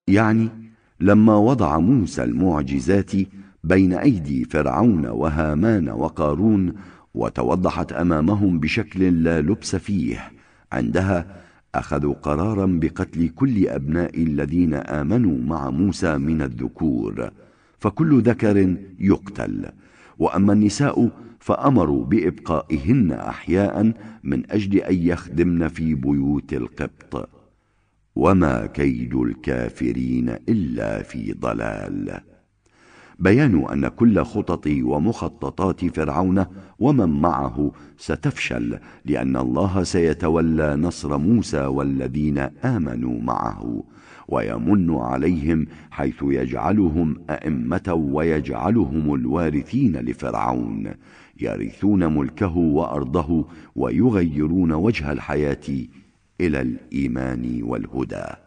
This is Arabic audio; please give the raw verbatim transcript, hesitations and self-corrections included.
يعني لما وضع موسى المعجزات بين أيدي فرعون وهامان وقارون وتوضحت أمامهم بشكل لا لبس فيه، عندها أخذوا قرارا بقتل كل أبناء الذين آمنوا مع موسى من الذكور، فكل ذكر يقتل. وأما النساء فأمروا بإبقائهن أحياء من أجل أن يخدمن في بيوت القبط. وما كيد الكافرين إلا في ضلال. بيان أن كل خطط ومخططات فرعون ومن معه ستفشل، لأن الله سيتولى نصر موسى والذين آمنوا معه، ويمن عليهم حيث يجعلهم أئمة ويجعلهم الوارثين لفرعون، يرثون ملكه وأرضه ويغيرون وجه الحياة إلى الإيمان والهدى.